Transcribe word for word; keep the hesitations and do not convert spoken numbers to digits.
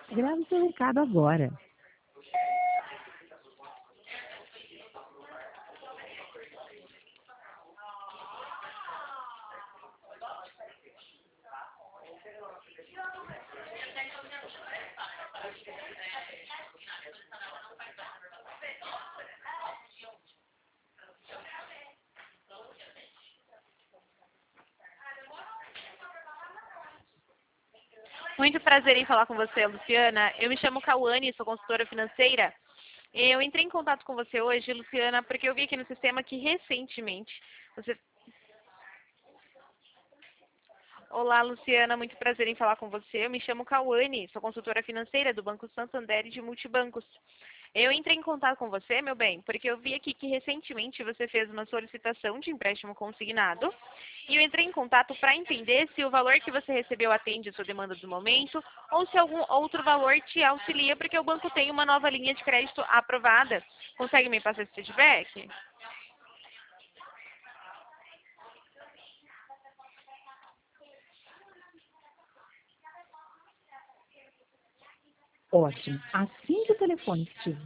Grave seu recado agora. Muito prazer em falar com você, Luciana. Eu me chamo Cauane, sou consultora financeira. Eu entrei em contato com você hoje, Luciana, porque eu vi aqui no sistema que recentemente você... Olá, Luciana, muito prazer em falar com você. Eu me chamo Cauane, sou consultora financeira do Banco Santander e de Multibancos. Eu entrei em contato com você, meu bem, porque eu vi aqui que recentemente você fez uma solicitação de empréstimo consignado e eu entrei em contato para entender se o valor que você recebeu atende a sua demanda do momento ou se algum outro valor te auxilia, porque o banco tem uma nova linha de crédito aprovada. Consegue me passar esse feedback? Ótimo. Assim que o telefone estiver